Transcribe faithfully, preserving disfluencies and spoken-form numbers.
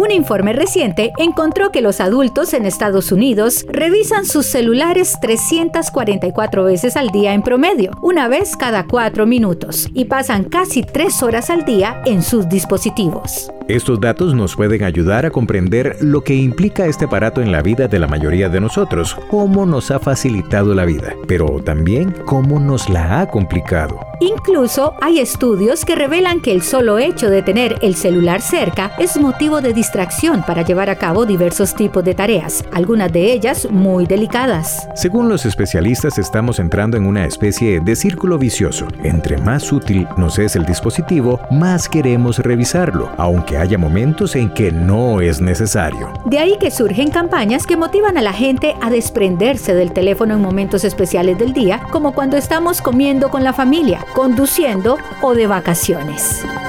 Un informe reciente encontró que los adultos en Estados Unidos revisan sus celulares trescientas cuarenta y cuatro veces al día en promedio, una vez cada cuatro minutos, y pasan casi tres horas al día en sus dispositivos. Estos datos nos pueden ayudar a comprender lo que implica este aparato en la vida de la mayoría de nosotros, cómo nos ha facilitado la vida, pero también cómo nos la ha complicado. Incluso hay estudios que revelan que el solo hecho de tener el celular cerca es motivo de distracción para llevar a cabo diversos tipos de tareas, algunas de ellas muy delicadas. Según los especialistas, estamos entrando en una especie de círculo vicioso. Entre más útil nos es el dispositivo, más queremos revisarlo, aunque haya momentos en que no es necesario. De ahí que surgen campañas que motivan a la gente a desprenderse del teléfono en momentos especiales del día, como cuando estamos comiendo con la familia, conduciendo o de vacaciones.